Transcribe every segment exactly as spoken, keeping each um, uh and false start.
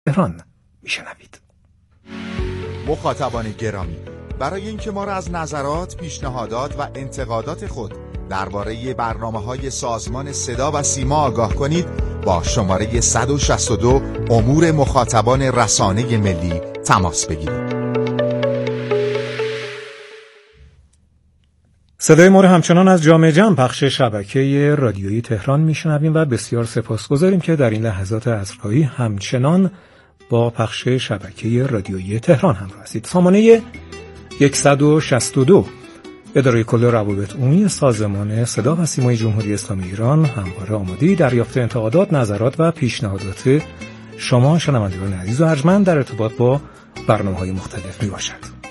تهران میشنوید. مخاطبان گرامی، برای اینکه ما را از نظرات، پیشنهادات و انتقادات خود درباره برنامه‌های سازمان صدا و سیما آگاه کنید، با شماره صد و شصت و دو امور مخاطبان رسانه ملی تماس بگیرید. صدای ما را همچنان از جامع جمع پخش شبکه رادیویی تهران میشنویم و بسیار سپاسگزاریم که در این لحظات عصرهایی همچنان با پخش شبکه رادیویی تهران همراه هستید. سامانه صد و شصت و دو اداره کل روابط عمومی سازمان صدا و سیمای جمهوری اسلامی ایران همواره آماده دریافت انتقادات، نظرات و پیشنهادات شما شنوندگان عزیز و ارجمند در ارتباط با برنامه‌های مختلف میباشد.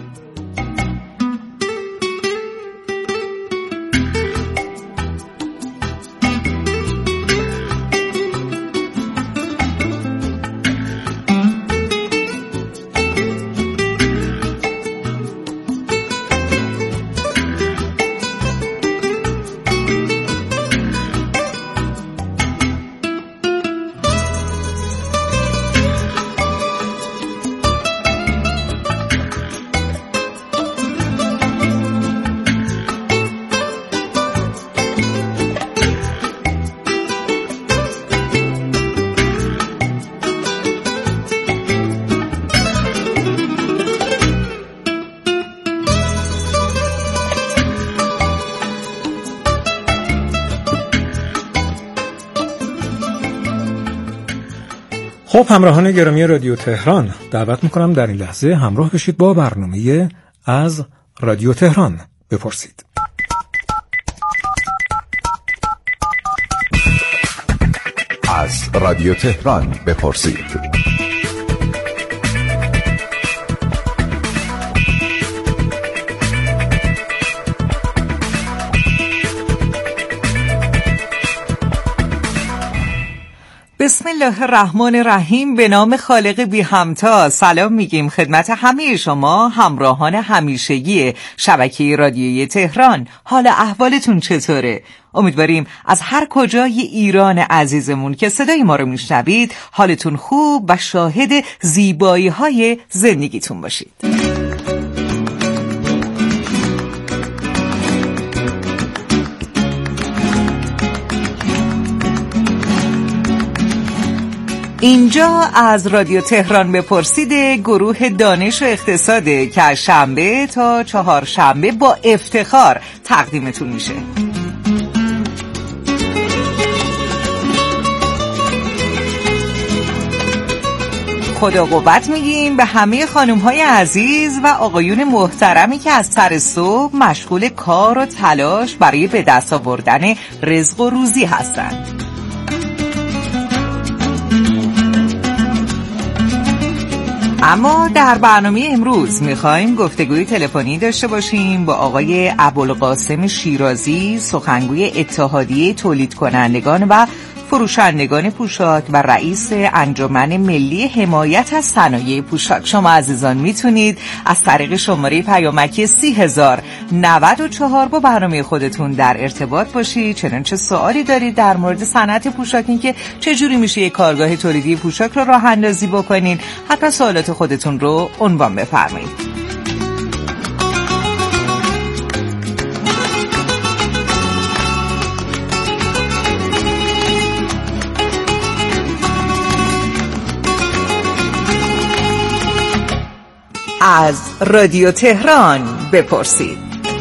خب همراهان گرامی رادیو تهران، دعوت میکنم در این لحظه همراه بشید با برنامه از رادیو تهران بپرسید. از رادیو تهران بپرسید. بسم الله الرحمن الرحیم. به نام خالق بی همتا سلام میگیم خدمت همه شما همراهان همیشگی شبکه رادیویی تهران. حال احوالتون چطوره؟ امیدواریم از هر کجای ایران عزیزمون که صدای ما رو میشنوید حالتون خوب و شاهد زیبایی های زندگیتون باشید. اینجا از رادیو تهران بپرسید گروه دانش و اقتصاده که از شنبه تا چهارشنبه با افتخار تقدیمتون میشه. خدا قوت میگیم به همه خانم‌های عزیز و آقایون محترمی که از سر صبح مشغول کار و تلاش برای به دست آوردن رزق و روزی هستند. اما در برنامه امروز میخوایم گفتگوی تلفنی داشته باشیم با آقای ابوالقاسم شیرازی، سخنگوی اتحادیه تولید کنندگان و فروشندگان پوشاک و رئیس انجمن ملی حمایت از صنایع پوشاک. شما عزیزان میتونید از طریق شماره پیامکی سی هزار نود و چهار با برنامه خودتون در ارتباط باشید. چنانچه سوالی دارید در مورد صنعت پوشاک، این که چجوری میشه یک کارگاه تولیدی پوشاک رو راه اندازی بکنین، حتما سوالات خودتون رو عنوان بفرمایید. از رادیو تهران بپرسید.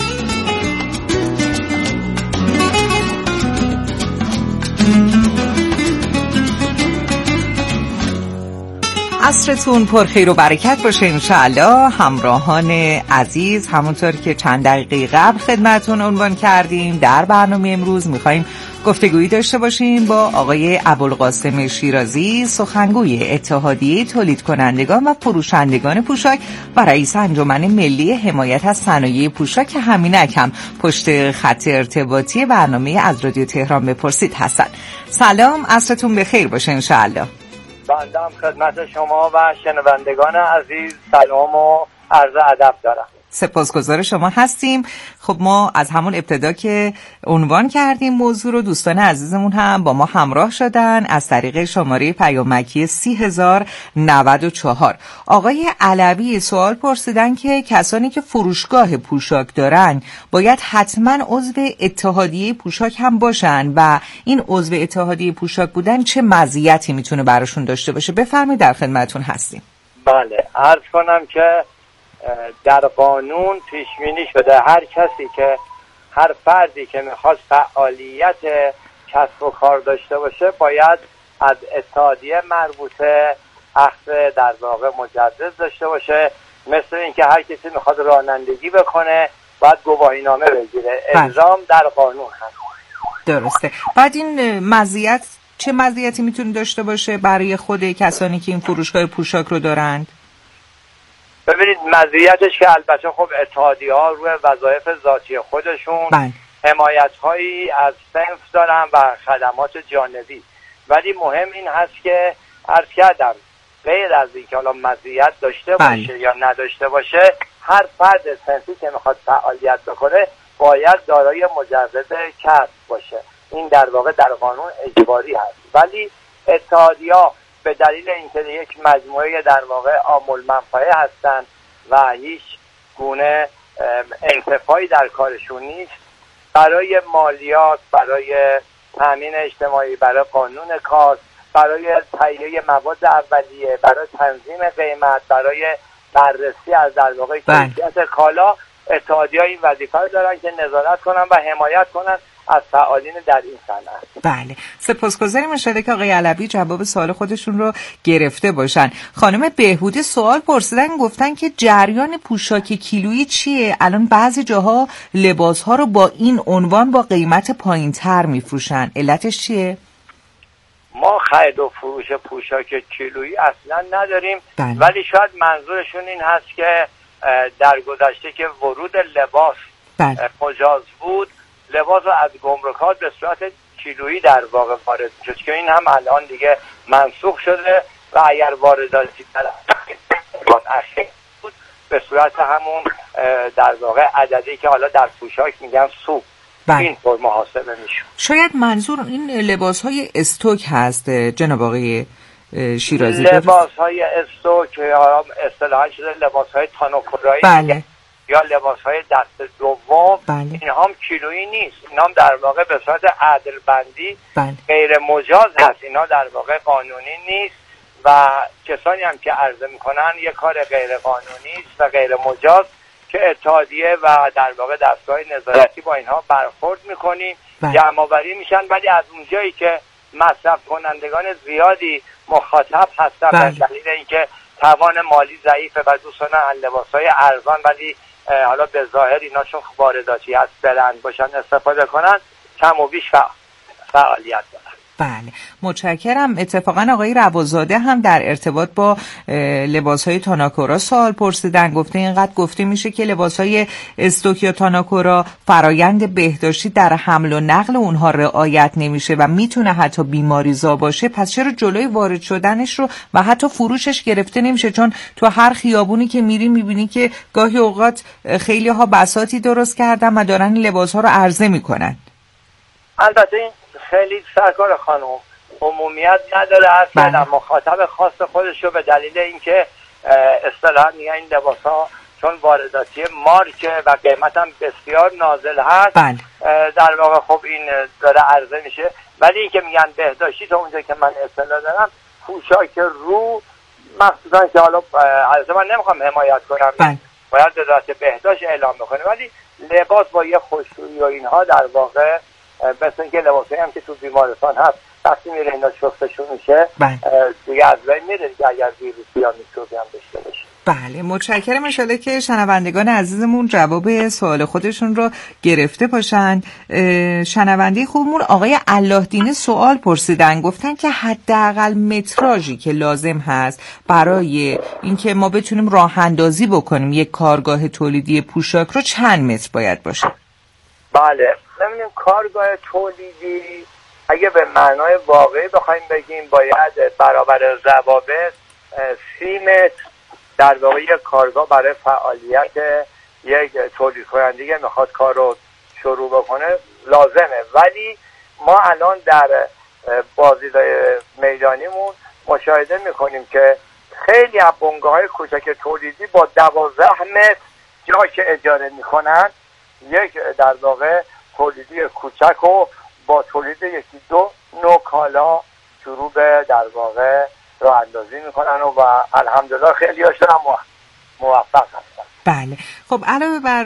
عصرتون پرخیر و برکت باشه انشاءالله. همراهان عزیز، همونطور که چند دقیقه قبل خدمتون عنوان کردیم، در برنامه امروز میخوایم گفتگویی داشته باشیم با آقای ابوالقاسم شیرازی، سخنگوی اتحادیه تولید کنندگان و فروشندگان پوشاک و رئیس انجمن ملی حمایت از صنایع پوشاک که همینک هم پشت خط ارتباطی برنامه از رادیو تهران بپرسید هستن. سلام، عصرتون بخیر باشه انشاءالله. بنده هم خدمت شما و شنوندگان عزیز سلام و عرض ادب دارم. سپاسگزار شما هستیم. خب ما از همون ابتدا که عنوان کردیم موضوع رو، دوستان عزیزمون هم با ما همراه شدن از طریق شماره پیامکی سی هزار نود و چهار. آقای علوی سوال پرسیدن که کسانی که فروشگاه پوشاک دارن باید حتما عضو اتحادیه پوشاک هم باشن و این عضو اتحادیه پوشاک بودن چه مزیتی میتونه براشون داشته باشه؟ بفرمایید، در خدمتتون هستیم. بله، عرض کنم که در قانون پیش بینی شده هر کسی که هر فردی که میخواست فعالیت کسب و کار داشته باشه باید از اتحادیه مربوطه اخذ در واقع مجوز داشته باشه. مثل اینکه هر کسی میخواد رانندگی بکنه باید گواهینامه بگیره. الزام در قانون هست. درسته. بعد این مزیت چه مزیتی میتونه داشته باشه برای خود کسانی که این فروشگاه پوشاک رو دارند؟ ببینید مزیتش که البته خب اتحادیه‌ها روی وظایف ذاتی خودشون بله. حمایت‌هایی از صنف دارن و خدمات جانبی، ولی مهم این هست که عرض کردم غیر از اینکه حالا مزیت داشته بله. باشه یا نداشته باشه، هر فرد صنفی که میخواد فعالیت بکنه باید دارای مجوز کسب باشه. این در واقع در قانون اجباری هست، ولی اتحادیه‌ها به دلیل اینکه یک مجموعه در واقع عامل منفعه هستند و هیچ گونه انتفاعی در کارشون نیست، برای مالیات، برای تامین اجتماعی، برای قانون کار، برای تهیه مواد اولیه، برای تنظیم قیمت، برای بررسی از در واقع کیفیت کالا، اتحادیه‌ها این وظیفه رو دارن که نظارت کنن و حمایت کنن از فعالین در این صنعت. بله، سپاسگزاریم. انشالله که آقای علوی جواب سوال خودشون رو گرفته باشن. خانم بهبودی سوال پرسیدن، گفتن که جریان پوشاک کیلویی چیه؟ الان بعضی جاها لباس‌ها رو با این عنوان با قیمت پایین‌تر میفروشن، علتش چیه؟ ما خرید و فروش پوشاک کیلویی اصلا نداریم. بله. ولی شاید منظورشون این هست که در گذشته که ورود لباس بله. مجاز بود، لباس رو از گمرکات به صورت کیلویی در واقع وارد شد که این هم الان دیگه منسوخ شده و اگر وارداتی در اخیر بود به صورت همون در واقع عددی که حالا در پوشاک میگن سوق این طور محاسبه میشه. شاید منظور این لباس های استوک هست جناب آقای شیرازی؟ لباس های استوک یا اصطلاحاً شده لباس های تانوکورایی بله. یا لباس های دست دوم. بله. این هم کیلویی نیست، این هم در واقع به صورت عدل بندی بله. غیر مجاز هست، اینا در واقع قانونی نیست و کسانی هم که عرضه میکنن یک کار غیر قانونی است و غیر مجاز که اتحادیه و در واقع دستگاه نظارتی با اینها برخورد میکنیم، جمع آوری میشن، ولی از اونجایی که مصرف کنندگان زیادی مخاطب هستن به دلیل اینکه توان مالی ضعیفه و دوستان لباس‌های ارزان ولی حالا به ظاهر اینا چون وارداتی هست برند باشن استفاده کنن، کم و بیش فعالیت دارن. بله، متشکرم. اتفاقا آقای روازاده هم در ارتباط با لباس‌های تاناکورا سوال پرسیدن، گفته اینقدر گفته میشه که لباس‌های استوک یا تاناکورا فرایند بهداشتی در حمل و نقل اونها رعایت نمیشه و میتونه حتی بیماریزا باشه، پس چرا جلوی وارد شدنش رو و حتی فروشش گرفته نمیشه؟ چون تو هر خیابونی که میری میبینی که گاهی اوقات خیلی ها بساطی درست کردن و دارن این لباس‌ها رو عرضه میکنن. البته این خیلی سرکار خانم عمومیت نداره، هر کدام مخاطب خاص خودش رو به دلیل اینکه اصطلاحاً میگن این لباس‌ها چون وارداتی مارکه و قیمت هم بسیار نازل هست بله. در واقع خب این داره عرضه میشه، ولی اینکه میگن بهداشتی تا اونجا که من اطلاع دارم پوشاک رو مخصوصا که حالا عرضه من نمیخوام حمایت کنم بله. باید وزارت بهداشت اعلام بکنه، ولی لباس با یه خوشرویی و اینها در واقع مثل اینکه لباسایی هم که تو بیمارستان هست وقتی میره اینا شستشون میشه دیگه از بین میره دیگه اگر ویروسی یا میکروبی هم داشته باشه. بله، متشکرم. انشالله که شنوندگان عزیزمون جواب سوال خودشون رو گرفته باشن. شنونده خوبمون آقای الله دین سوال پرسیدن، گفتن که حداقل متراژی که لازم هست برای اینکه ما بتونیم راه اندازی بکنیم یک کارگاه تولیدی پوشاک رو چند متر باید باشه؟ بله، ببینیم کارگاه تولیدی اگه به معنای واقعی بخوایم بگیم باید برابر ضوابط سی متر در واقع یک کارگاه برای فعالیت یک تولید کننده میخواد کار رو شروع بکنه لازمه. ولی ما الان در بازدیدهای میدانیمون مشاهده میکنیم که خیلی از بنگاه‌های کوچک تولیدی با دوازده متر جا که اجاره میکنن یک در واقع تولیدی کوچک و با تولید یکی دو نوع کالا شروع به در واقع راه اندازی میکنن و, و الحمدلله خیلی هاشون هم موفق هستن. بله. خب علاوه بر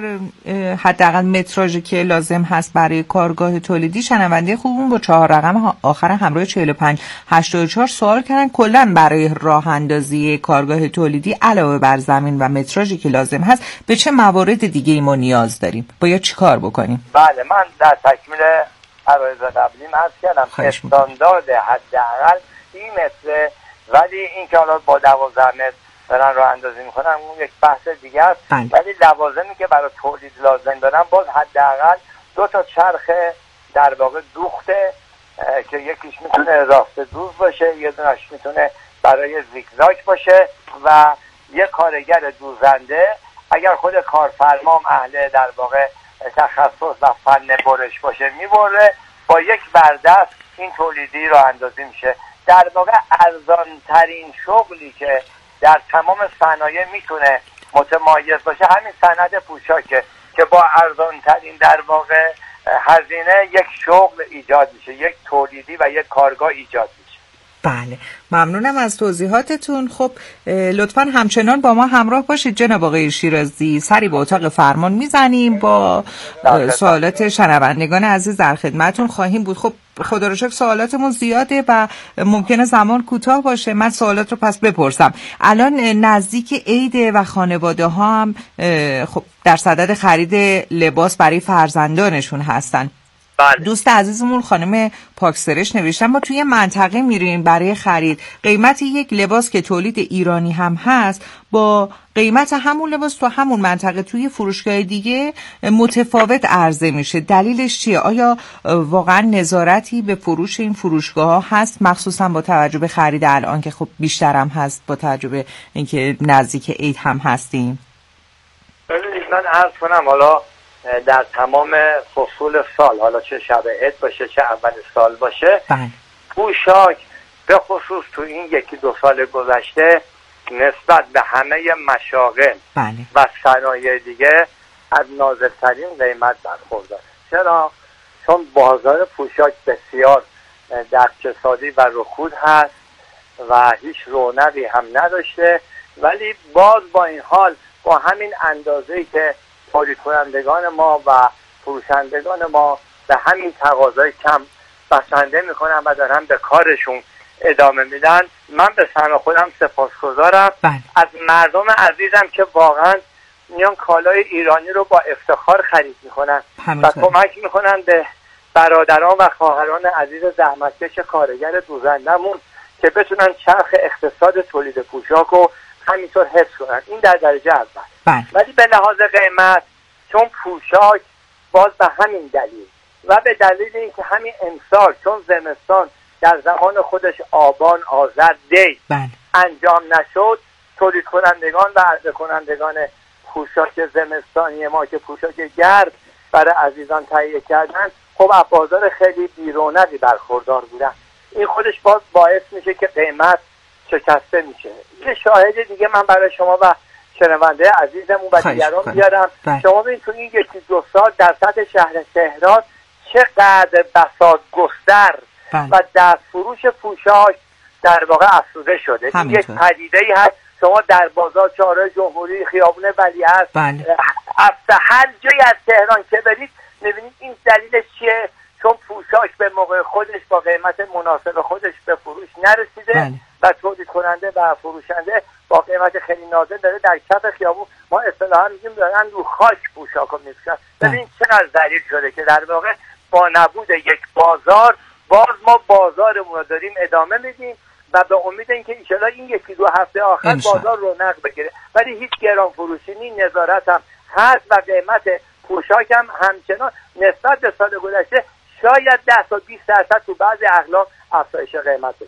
حداقل متراژی که لازم هست برای کارگاه تولیدی، شنونده خوبمون با چهار رقم آخر همراه چهل و پنج هشتاد و چهار سوال کردن کلا برای راه اندازی کارگاه تولیدی علاوه بر زمین و متراژی که لازم هست به چه موارد دیگه ای ما نیاز داریم؟ باید چی کار بکنیم؟ بله، من در تکمیل عرایض قبلی عرض کردم استاندارد حداقل سی متره، ولی این که حالا با دوازده متر دارن راه اندازی میکنن اون یک بحث دیگه است. ولی لوازمی که برای تولید لازم دارن باز حداقل دو تا چرخ در واقع دوخته که یکیش میتونه راست دوز باشه، یه دونش میتونه برای زیگزاگ باشه و یه کارگر دوزنده اگر خود کارفرما اهل در واقع تخصص و فن برش باشه میبره، با یک بردست این تولیدی راه اندازی میشه. در واقع ارزان ترین شغلی که در تمام صنایع میتونه متمایز باشه همین صنعت پوشاکه که با ارزان ترین در واقع هزینه یک شغل ایجاد میشه، یک تولیدی و یک کارگاه ایجاد میشه. بله، ممنونم از توضیحاتتون. خب لطفاً همچنان با ما همراه باشید جناب آقای شیرازی. سری به اتاق فرمان میزنیم، با سوالات شنوندگان عزیز در خدمتتون خواهیم بود. خب خدا رو شکر سوالاتمون زیاده و ممکنه زمان کوتاه باشه. من سوالات رو پس بپرسم. الان نزدیک عیده و خانواده ها هم خب در صدد خرید لباس برای فرزندانشون هستن. بله. دوست عزیزمون خانم پاکسرش نوشتن ما توی منطقه میریم برای خرید، قیمت یک لباس که تولید ایرانی هم هست با قیمت همون لباس تو همون منطقه توی فروشگاه دیگه متفاوت عرضه میشه. دلیلش چیه؟ آیا واقعا نظارتی به فروش این فروشگاه ها هست، مخصوصا با توجه به خرید الان که خب بیشتر هم هست با توجه به اینکه نزدیک عید هم هستیم؟ ببینید من عرض کنم حالا در تمام فصول سال، حالا چه شب عید باشه چه اول سال باشه، بله. پوشاک به خصوص تو این یکی دو سال گذشته نسبت به همه مشاغل بله. و صنایع دیگه از نازل‌ترین قیمت برخورداره. چرا؟ چون بازار پوشاک بسیار در اقتصادی و رکود هست و هیچ رونقی هم نداشته، ولی باز با این حال با همین اندازه‌ای که تولید کنندگان ما و فروشندگان ما به همین تقاضای کم بسنده میکنن و دارن به کارشون ادامه میدن، من به سهم خودم سپاسگزارم از مردم عزیزم که واقعا میان کالای ایرانی رو با افتخار خرید میکنن و کمک میکنن به برادران و خواهران عزیز زحمتکش کارگر دوزندمون که بتونن چرخ اقتصاد تولید پوشاک رو همینطور حفظ کنن. این در درجه اول. ولی به لحاظ قیمت، چون پوشاک باز به همین دلیل و به دلیل اینکه همین امسال چون زمستان در زمان خودش آبان آذر دی بله. انجام نشد، تولید کنندگان و عرضه کنندگان پوشاک زمستانی ما که پوشاک گرد برای عزیزان تهیه کردن خب از بازار خیلی بیرونقی برخوردار بودن. این خودش باز باعث میشه که قیمت شکسته میشه. یه شاهد دیگه من برای شما و شنونده عزیزمون و دیگران بیارم. شما ببین تو این یکی دو سال در سطح شهر تهران چقدر بساط گستر بله. و دست فروش پوشاک در واقع افزوده شده. این یک پدیده‌ای هست. شما در بازار چهارراه جمهوری، خیابون ولیعصر، بله. هر جایی از تهران که برید می‌بینید. این دلیلش چیه؟ چون پوشاک به موقع خودش با قیمت مناسب خودش به فروش نرسیده بله. و تولید کننده و فروشنده با قیمت خیلی نازل داره در کف خیابون، ما اصطلاحاً میگیم دارن رو خاک پوشاکو میفروشن. ببین چقدر ذلیل شده که در واقع با نبود یک بازار باز ما بازارمون رو داریم ادامه میدیم و به امید اینکه ان شاءالله این یکی دو هفته آخر بازار رونق بگیره، ولی هیچ گران فروشی نی، نظارت هم هست و قیمت پوشاک هم همچنان نسبت به سال گذشته شاید ده تا بیست درصد تو بعضی اقلام افزایش قیمت داشته باشه.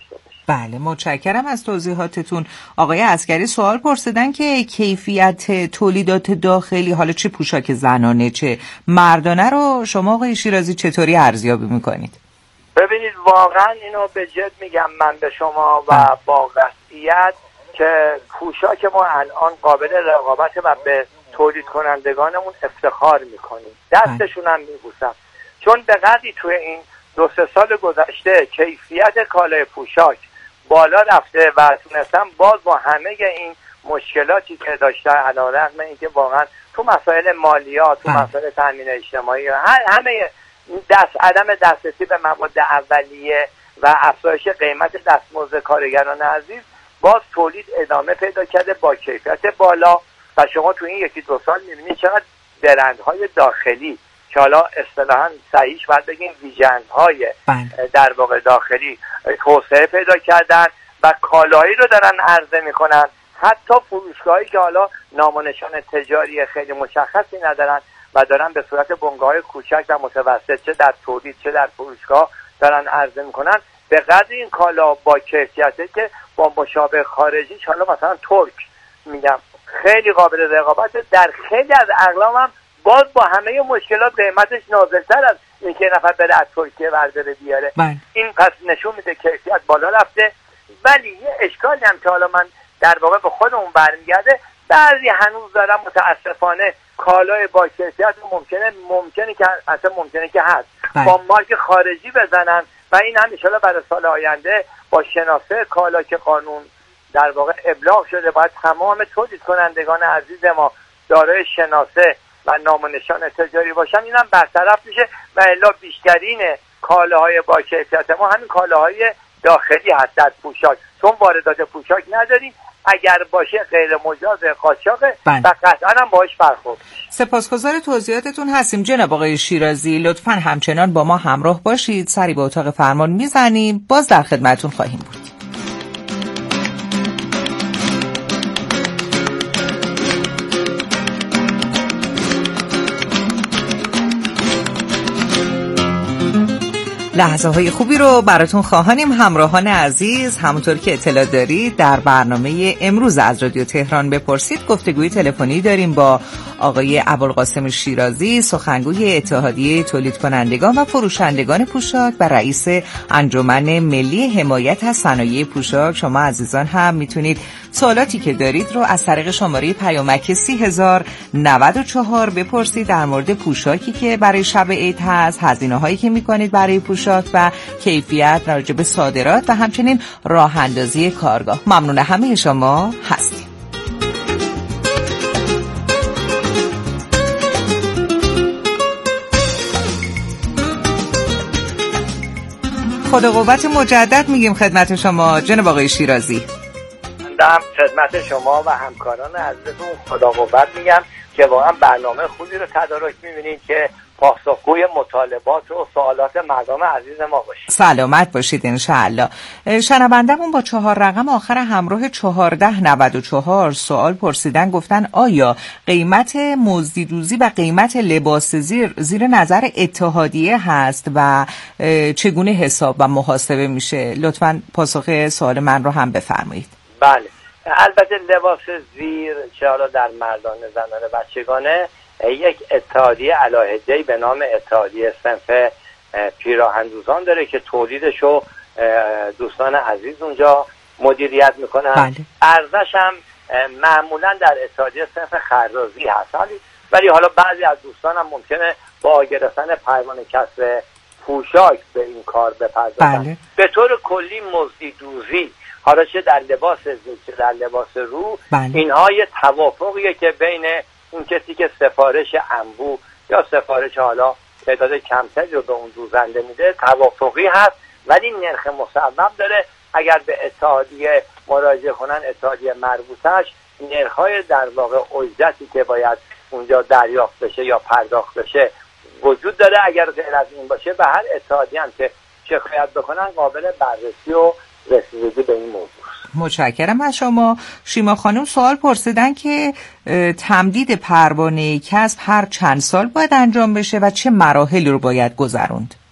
بله، متشکرم از توضیحاتتون. آقای عسگری سوال پرسیدن که کیفیت تولیدات داخلی، حالا چه پوشاک زنانه چه مردانه، رو شما آقای شیرازی چطوری ارزیابی میکنید؟ ببینید واقعا اینو به جد میگم من به شما و با قطعیت که پوشاک ما الان قابل رقابت و به تولید کنندگانمون افتخار میکنیم، دستشون هم میبوسم، چون به قدری توی این دو سه سال گذشته کیفیت کالای پوشاک بالا رفته و تونستم باز با همه این مشکلاتی که داشته، علیرغم اینکه واقعا تو مسائل مالیات، تو مسائل تامین اجتماعی، همه دست عدم دسترسی به مواد اولیه و افزایش قیمت دستمزد کارگران عزیز، باز تولید ادامه پیدا کرده با کیفیت بالا و شما تو این یکی دو سال می‌بینید چقدر برندهای داخلی که حالا اصطلاحاً صحیحش باید بگیم ویژن‌های در واقع داخلی توسعه پیدا کردن و کالایی رو دارن عرضه میکنن. حتی فروشگاهایی که حالا نام و نشان تجاری خیلی مشخصی ندارن و دارن به صورت بنگاه‌های کوچک و متوسط چه در تولید چه در فروشگاه دارن عرضه میکنن، به قدر این کالا با کیفیته که با مشابه خارجیش، حالا مثلا ترک میگم خیلی قابل رقابت، در خیلی از اقلام هم باز با همه مشکلات قیمتش نازل‌تر از اینکه نفر بره از ترکیه برداره بیاره. من. این پس نشون میده کیفیت بالا رفته. ولی یه اشکالی هم که حالا من در واقع به خودمون برمیگرده، بعضی هنوز دارن متاسفانه کالای با کیفیت ممکنه ممکنه که اصلا ممکنه که هست من. با مارک خارجی بزنن و این هم ان شاءالله برای سال آینده با شناسه کالا که قانون در واقع ابلاغ شده باید تمام تولید کنندگان عزیز ما دارای شناسه و نام و نشان تجاری باشن، اینم برطرف میشه و الا بیشترین کالاهای با کیفیت ما همین کالاهای داخلی هست در پوشاک، چون واردات پوشاک نداریم، اگر باشه غیر مجاز قاچاقه و قطعا هم باهاش برخورد. سپاسگزار توضیحاتتون هستیم جناب آقای شیرازی. لطفاً همچنان با ما همراه باشید، سری به اتاق فرمان میزنیم، باز در خدمتتون خواهیم بود. لحظه های خوبی رو براتون خواهانیم همراهان عزیز. همونطور که اطلاع دارید در برنامه امروز از رادیو تهران بپرسید گفتگوی تلفنی داریم با آقای ابوالقاسم شیرازی، سخنگوی اتحادیه تولید کنندگان و فروشندگان پوشاک و رئیس انجمن ملی حمایت از صنایع پوشاک. شما عزیزان هم میتونید سوالاتی که دارید رو از طریق شماره پیامک سی هزار نود و چهار بپرسید در مورد پوشاکی که برای شب عید هست، هزینه هایی که میکنید برای پوشاک و کیفیت، راجع به صادرات و همچنین راه اندازی کارگاه. ممنون همه شما هستیم. خدا قوت مجدد میگیم خدمت شما جناب آقای شیرازی. من خدمت شما و همکاران عزیزتون خدا قوت میگم که واقعا برنامه خوبی رو تدارک میبینید که پاسخگوی مطالبات و سوالات مردم عزیز ما باشید. سلامت باشید انشاءالله. شنوندمون با چهار رقم آخر همراه چهارده نود و چهار سوال پرسیدن، گفتن آیا قیمت مزدیدوزی و قیمت لباس زیر زیر نظر اتحادیه هست و چگونه حساب و محاسبه میشه؟ لطفاً پاسخ سوال من رو هم بفرمایید. بله، البته لباس زیر چه حالا در مردانه، زنانه، بچگانه یک اتحادیه علاهده‌ای به نام اتحادیه صنف پیراهندوزان داره که تولیدشو دوستان عزیز اونجا مدیریت میکنن. بله. ارزش هم معمولا در اتحادیه صنف خرازی هست، ولی حالا بعضی از دوستان هم ممکنه با گرفتن پروانه کسب پوشاک به این کار بپردازن. بله. به طور کلی مزدیدوزی حالا چه در لباس زیر چه در لباس رو، بله. اینها یه توافقیه که بین اون کسی که سفارش انبوه یا سفارش حالا تعداد کمتری رو به اون دوزنده میده توافقی هست، ولی نرخ مصوب داره. اگر به اتحادیه مراجعه کنن، اتحادیه مربوطش، نرخ‌های در واقع اجرتی که باید اونجا دریافت بشه یا پرداخت بشه وجود داره. اگر غیر از این باشه به هر اتحادیه هم که شکایت بکنن قابل بررسی و رسیدگی به این موضوع. متشکرم از شما. شیما خانم سوال پرسیدن که تمدید پروانه کسب هر چند سال باید انجام بشه و چه مراحلی رو باید گذروند؟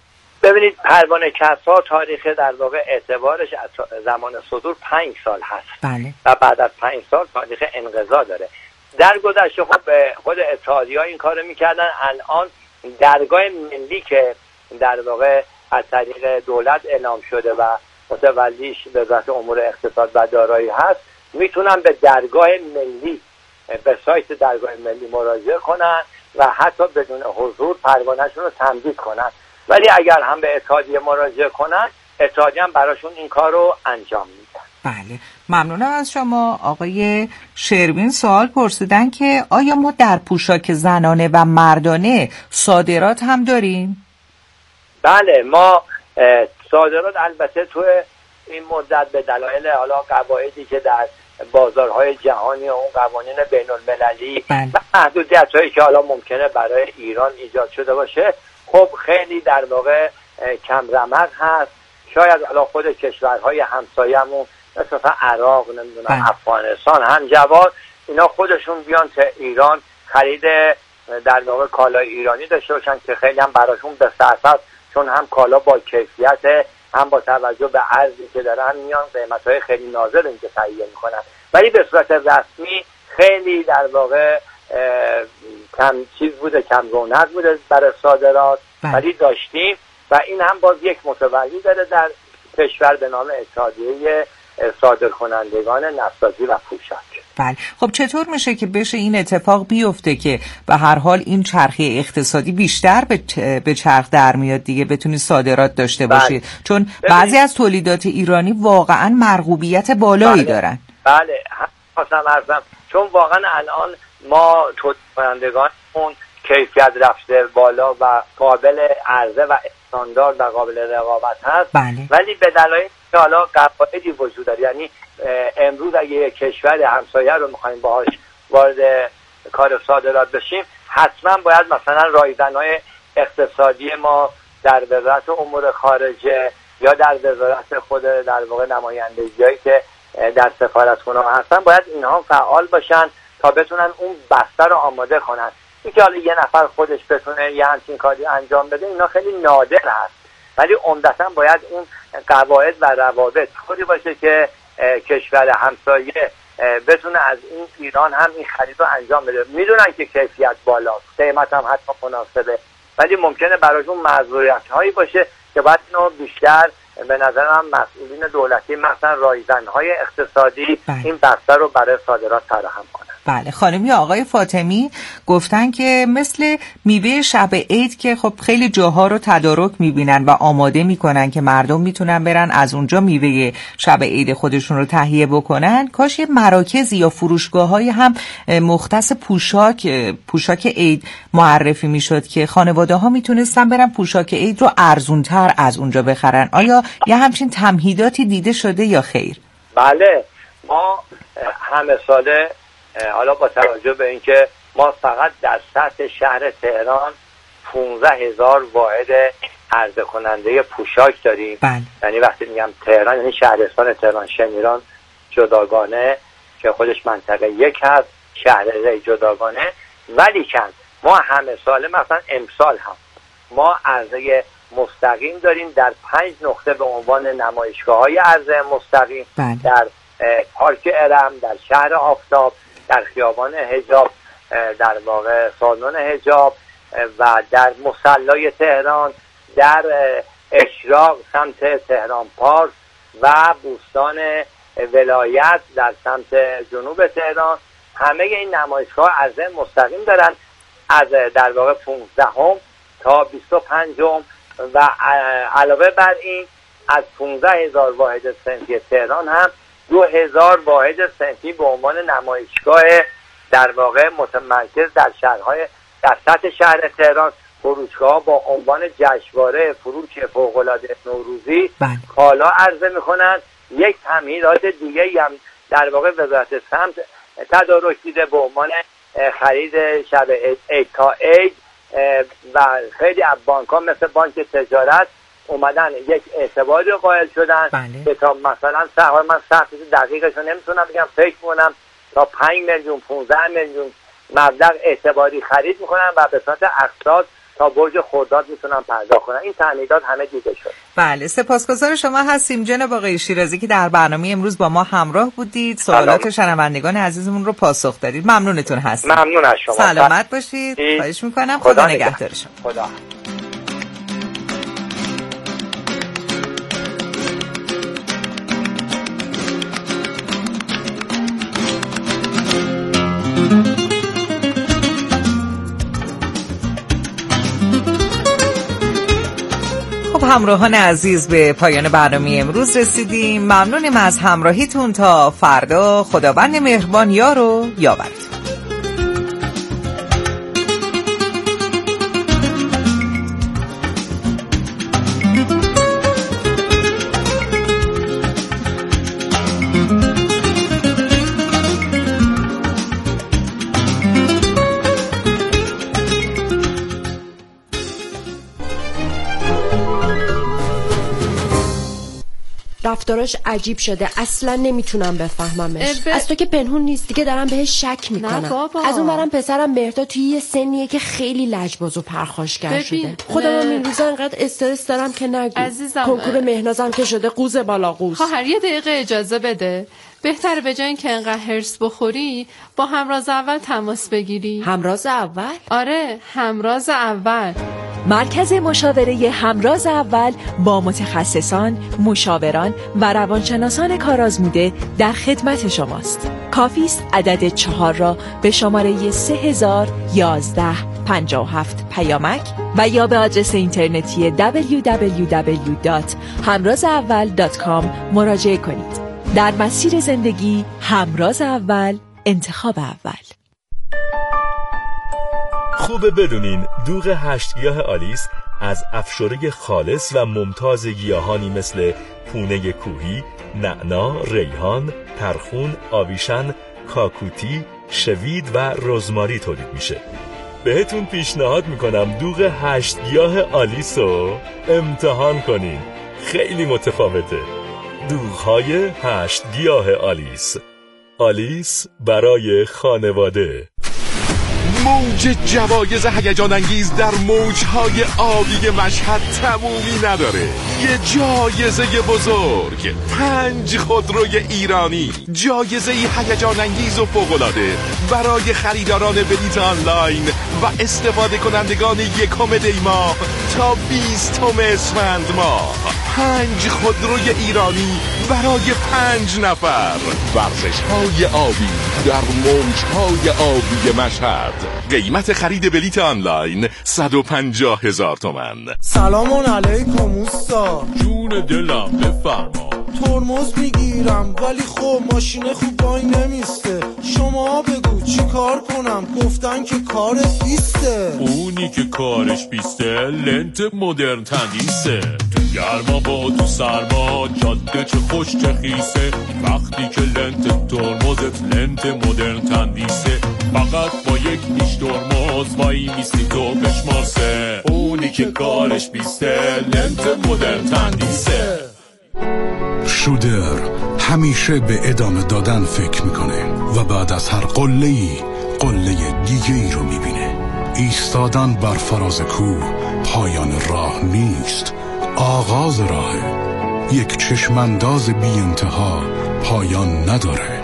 ببینید پروانه کسرا تاریخ در واقع اعتبارش از زمان صدور پنج سال هست. بله. و بعد از پنج سال تاریخ انقضا داره. در گذشته خب خود اتحادیه‌ها این کارو میکردن. الان درگاه ملی که در واقع از طریق دولت اعلام شده و متولیش وزارت امور اقتصاد و دارایی هست، میتونن به درگاه ملی، به سایت درگاه ملی مراجعه کنن و حتی بدون حضور پروانه‌شون رو تمدید کنن. ولی اگر هم به اتحادیه مراجعه کنن، اتحادیه هم براشون این کار رو انجام میدن. بله، ممنونم از شما. آقای شروین سوال پرسیدن که آیا ما در پوشاک زنانه و مردانه صادرات هم داریم؟ بله، ما صادرات البته تو این مدت به دلایل حالا قواعدی که در بازارهای جهانی و اون قوانین بین المللی بله. و محدودیت‌هایی که حالا ممکنه برای ایران ایجاد شده باشه، خب خیلی در واقع کم رمق هست. شاید حالا خود کشورهای همسایه‌مون مثل عراق، نمیدونم بله. افغانستان، همجوار، اینا خودشون بیان تا ایران خرید در واقع کالای ایرانی داشته باشن که خیلی هم براشون بسط‌تر، چون هم کالا با کیفیت، هم با توجه به ارزی که دارن میان قیمت‌های خیلی نازل اینجا تهیه میکنن. ولی به صورت رسمی خیلی در واقع کم چیز بوده، کم رونق بوده برای صادرات، ولی داشتیم و این هم باز یک متولی داره در کشور به نام اتحادیه صادرکنندگان نساجی و پوشاک. بله، خب چطور میشه که بشه این اتفاق بیفته که به هر حال این چرخه اقتصادی بیشتر به به چرخ در میاد دیگه، بتونید صادرات داشته باشید؟ بله. چون بعضی از تولیدات ایرانی واقعا مرغوبیت بالایی بله. دارن. بله، خواستم عرضم چون واقعا الان ما تولید کنندگانمون کیفیت رفته بالا و قابل عرضه و استاندارد و قابل رقابت هست. بله. ولی به دلایل که حالا قواعدی وجود داره، یعنی امروز اگه یک کشور همسایه رو می‌خوایم باهاش وارد کار صادرات بشیم، حتما باید مثلا رایزن‌های اقتصادی ما در وزارت امور خارجه یا در وزارت خود در واقع نمایندگی‌هایی که در سفارتخانه‌ها هستن، باید اینها فعال باشن تا بتونن اون بسته رو آماده کنن. اینکه حالا یه نفر خودش بتونه یه همچین کاری انجام بده، اینا خیلی نادر هست. ولی عمدتاً باید اون قواعد و روابط طوری باشه که کشور همسایه بتونه از این ایران هم این خرید رو انجام بده. میدونن که کیفیت بالاست، قیمت هم حتی مناسبه، ولی ممکنه براشون معذوریت‌هایی باشه که باید اینو بیشتر به نظرم مسئولین دولتی، مثلا رایزن‌های اقتصادی، بله. این بسته رو برای صادرات فراهم کنن. بله، خانمی آقای فاطمی گفتن که مثل میوه شب عید که خب خیلی جاها رو تدارک میبینن و آماده میکنن که مردم میتونن برن از اونجا میوه شب عید خودشون رو تهیه بکنن، کاش یه مراکزی یا فروشگاه‌های هم مختص پوشاک پوشاک عید معرفی میشد که خانواده ها میتونستن برن پوشاک عید رو ارزونتر از اونجا بخرن. آیا یه همچین تمهیداتی دیده شده یا خیر؟ بله، ما همه ساله حالا با توجه به اینکه ما فقط در سطح شهر تهران پانزده هزار واحد عرضه کننده پوشاک داریم. بله. یعنی وقتی میگم تهران یعنی شهرستان تهران شمیران جداگانه که خودش منطقه یک هست، شهر ری جداگانه. ولی کن ما همه ساله مثلا امسال هم ما عرضه مستقیم داریم در پنج نقطه به عنوان نمایشگاه‌های عرضه مستقیم. بله. در پارک ارم، در شهر آفتاب، در خیابان حجاب، در واقع سالن حجاب و در مصلی تهران، در اشراق سمت تهران پارک و بوستان ولایت در سمت جنوب تهران. همه این نمایشگاه عرضه مستقیم دارن از در واقع پانزدهم تا بیست و پنجم و علاوه بر این از پانزده هزار واحد صنفی تهران هم دو هزار واحد صنفی به عنوان نمایشگاه در واقع متمرکز در شهرهای در سطح شهر تهران، فروشگاه با عنوان جشنواره فروش فوق‌العاده نوروزی کالا عرضه میکنن. یک تمهیدات دیگه هم در واقع وزارت سمت تدارک دیده به عنوان خرید شب عید تا عید و خیلی از بانک‌ها مثل بانک تجارت اومدن یک اعتباری رو قائل شدن که تا مثلا سهم من سخت دقیقش رو نمیتونم بگم، فکر کنم تا پنج میلیون پانزده میلیون مبلغ اعتباری خرید میکنن و به صورت اقساط تا برج خرداد میتونن پرداخت کنن. این تأمینات همه دیده شد. بله، سپاسگزار شما هستیم جناب آقای شیرازی که در برنامه امروز با ما همراه بودید، سوالات شنوندگان عزیزمون رو پاسخ دادید. ممنونتون هستیم. ممنون از شما. سلامت باشید. خواهش میکنم. خدا, خدا نگهدار شما. خدا. همراهان عزیز، به پایان برنامه امروز رسیدیم. ممنونیم از همراهیتون. تا فردا خداوند مهربان یار و یاورتون. رفتاراش عجیب شده، اصلا نمیتونم بفهممش. ب... از تو که پنهون نیست دیگه، دارم بهش شک میکنم. از اون برم پسرم مهرداد توی یه سنیه که خیلی لجباز و پرخاشگر شده. خودم هم این روزا انقدر استرس دارم که نگو. عزیزم، کنکور مهنازم که شده قوز بالا قوز. خواهر یه دقیقه اجازه بده. بهتره به جای اینکه انقدر هرس بخوری با همراز اول تماس بگیری. همراز اول؟ آره، همراز اول. مرکز مشاوره همراز اول با متخصصان، مشاوران و روانشناسان کارآزموده در خدمت شماست. کافی است عدد چهار را به شماره سه هزار و یازده پنجاه و هفت پیامک و یا به آدرس اینترنتی دبلیو دبلیو دبلیو دات همراز اول دات کام مراجعه کنید. در مسیر زندگی همراز اول، انتخاب اول. خوبه بدونین دوغ هشت گیاه آلیس از افشوره خالص و ممتاز گیاهانی مثل پونه کوهی، نعنا، ریحان، ترخون، آویشن، کاکوتی، شوید و رزماری تولید میشه. بهتون پیشنهاد میکنم دوغ هشت گیاه آلیس رو امتحان کنین. خیلی متفاوته. دوغ‌های هشت گیاه آلیس. آلیس برای خانواده. موج جوایز هیجان انگیز در موجهای آبی مشهد تمومی نداره. یه جایزه بزرگ، پنج خودروی ایرانی، جایزه هیجان انگیز و فوق‌العاده برای خریداران بلیط آنلاین و استفاده کنندگان یکم دی ماه تا بیستم اسفند ماه. پنج خودروی ایرانی برای پنج نفر. ورزش‌های آبی در موجهای آبی مشهد. قیمت خرید بلیت آنلاین صد و پنجاه هزار تومان. سلام علیکم اوستا. جون دلم بفرما. ترمز میگیرم ولی خب ماشین خوب وای نمیسته. شما بگو چی کار کنم؟ گفتن که کارت بیسته. اونی که کارش بیسته لنت مدرن تندیسه. تو گرما با تو سرما جاده چه خوش چه خیسه. وقتی که لنت ترمزت لنت مدرن تندیسه. فقط با یک نیش ترمز وای میستی تو بشماسه. اونی که کارش بیسته لنت مدرن تندیسه. شودر همیشه به ادامه دادن فکر میکنه و بعد از هر قله‌ای قله دیگه ای رو میبینه. ایستادن بر فراز کوه پایان راه نیست، آغاز راهه. یک چشمانداز بی انتها پایان نداره.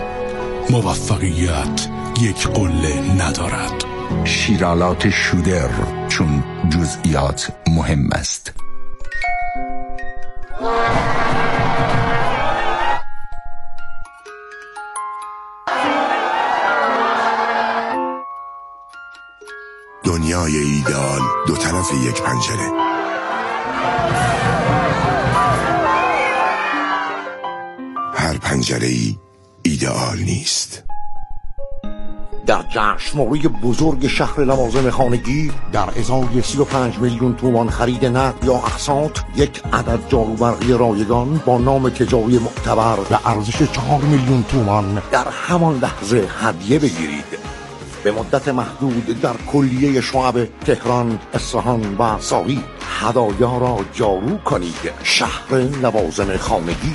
موفقیت یک قله ندارد. شیرالات شودر، چون جزئیات مهم است. دنیای ایدئال دو طرف یک پنجره. هر پنجره‌ای ایدئال نیست. در جشنواره بزرگ شهر لوازم خانگی در ازای سی و پنج میلیون تومان خرید نقد یا اقساط یک عدد جاروبرقی رایگان با نام تجاری معتبر و ارزش چهار میلیون تومان در همان لحظه هدیه بگیرید. به مدت محدود در کلیه شعب تهران، اصفهان و ساری هدایا را جارو کنید. شهر لوازم خانگی.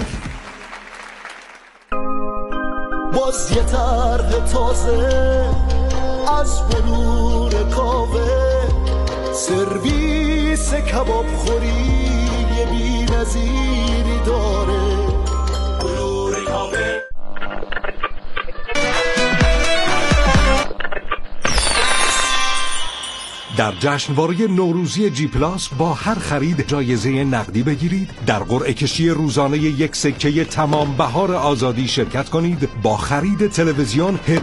باز یه طرح تازه از بلور کاوه، سرویس کباب خوری بی نظیری داره. در جشنواره نوروزی جی پلاس با هر خرید جایزه نقدی بگیرید، در قرعه کشی روزانه یک سکه تمام بهار آزادی شرکت کنید، با خرید تلویزیون